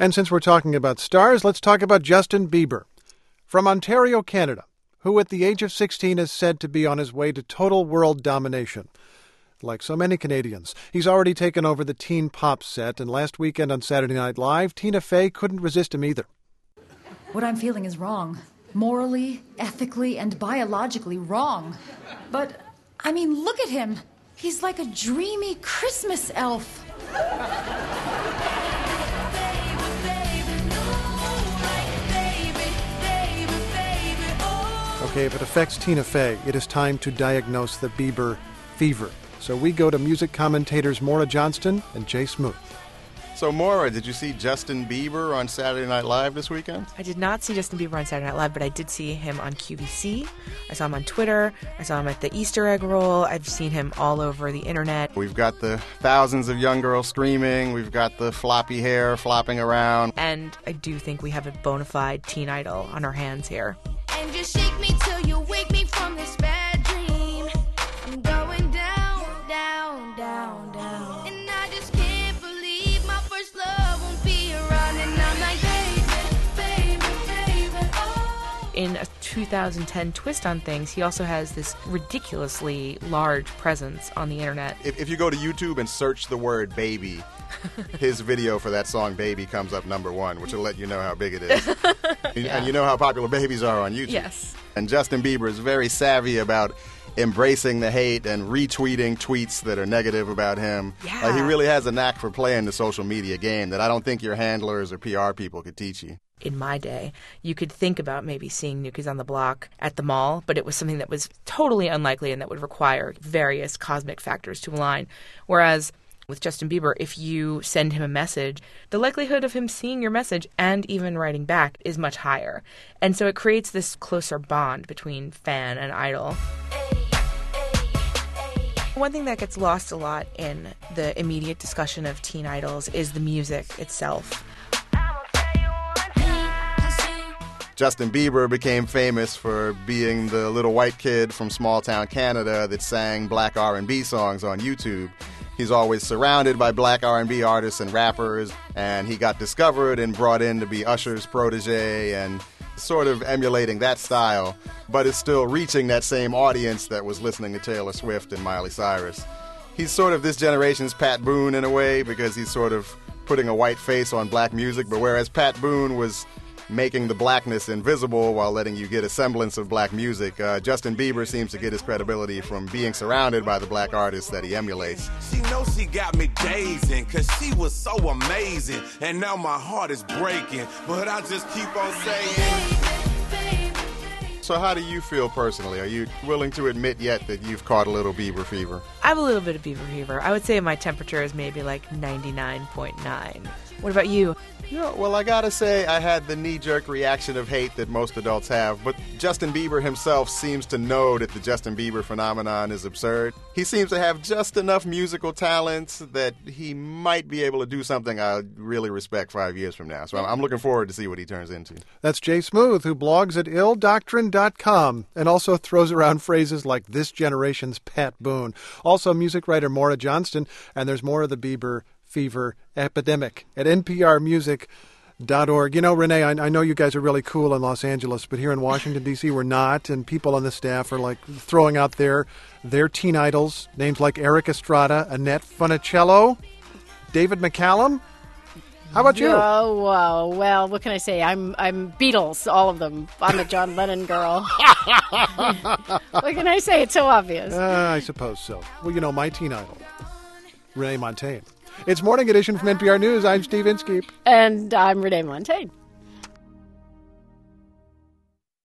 And since we're talking about stars, let's talk about Justin Bieber. From Ontario, Canada, who at the age of 16 is said to be on his way to total world domination. Like so many Canadians, he's already taken over the teen pop set, and last weekend on Saturday Night Live, Tina Fey couldn't resist him either. What I'm feeling is wrong. Morally, ethically, and biologically wrong. But, I mean, look at him. He's like a dreamy Christmas elf. Okay, if it affects Tina Fey, it is time to diagnose the Bieber fever. So we go to music commentators Maura Johnston and Jay Smoot. So, Maura, did you see Justin Bieber on Saturday Night Live this weekend? I did not see Justin Bieber on Saturday Night Live, but I did see him on QVC. I saw him on Twitter. I saw him at the Easter egg roll. I've seen him all over the internet. We've got the thousands of young girls screaming. We've got the floppy hair flopping around. And I do think we have a bona fide teen idol on our hands here. And just shake me till you wake me from this bad dream. I'm going down, down, down, down. And I just can't believe my first love won't be around. And I'm like, baby, baby, baby, oh. In a 2010 twist on things, he also has this ridiculously large presence on the internet. If you go to YouTube and search the word baby, his video for that song Baby comes up number one, which will let you know how big it is. Yeah. And you know how popular babies are on YouTube. Yes. And Justin Bieber is very savvy about embracing the hate and retweeting tweets that are negative about him. Yeah. He really has a knack for playing the social media game that I don't think your handlers or PR people could teach you. In my day, you could think about maybe seeing New Kids on the Block at the mall, but it was something that was totally unlikely and that would require various cosmic factors to align. Whereas with Justin Bieber, if you send him a message, the likelihood of him seeing your message and even writing back is much higher. And so it creates this closer bond between fan and idol. One thing that gets lost a lot in the immediate discussion of teen idols is the music itself. Justin Bieber became famous for being the little white kid from small town Canada that sang black R&B songs on YouTube. He's always surrounded by black R&B artists and rappers, and he got discovered and brought in to be Usher's protege and sort of emulating that style, but is still reaching that same audience that was listening to Taylor Swift and Miley Cyrus. He's sort of this generation's Pat Boone in a way, because he's sort of putting a white face on black music, but whereas Pat Boone was making the blackness invisible while letting you get a semblance of black music, Justin Bieber seems to get his credibility from being surrounded by the black artists that he emulates. She knows she got me dazing, cause she was so amazing. And now my heart is breaking, but I just keep on saying. So how do you feel personally? Are you willing to admit yet that you've caught a little Bieber fever? I have a little bit of Bieber fever. I would say my temperature is maybe like 99.9. What about you? Yeah, well, I gotta say, I had the knee-jerk reaction of hate that most adults have, but Justin Bieber himself seems to know that the Justin Bieber phenomenon is absurd. He seems to have just enough musical talent that he might be able to do something I really respect 5 years from now. So I'm looking forward to see what he turns into. That's Jay Smoot, who blogs at illdoctrine.com and also throws around phrases like this generation's Pat Boone. Also, music writer Maura Johnston, and there's more of the Bieber fever epidemic at nprmusic.org. You know, Renee, I know you guys are really cool in Los Angeles, but here in Washington, D.C., we're not, and people on the staff are like throwing out their teen idols, names like Eric Estrada, Annette Funicello, David McCallum. How about you? Oh, wow. Well, what can I say? I'm Beatles, all of them. I'm a John Lennon girl. What can I say? It's so obvious. I suppose so. Well, you know, my teen idol, Renee Montagne. It's Morning Edition from NPR News. I'm Steve Inskeep. And I'm Renee Montagne.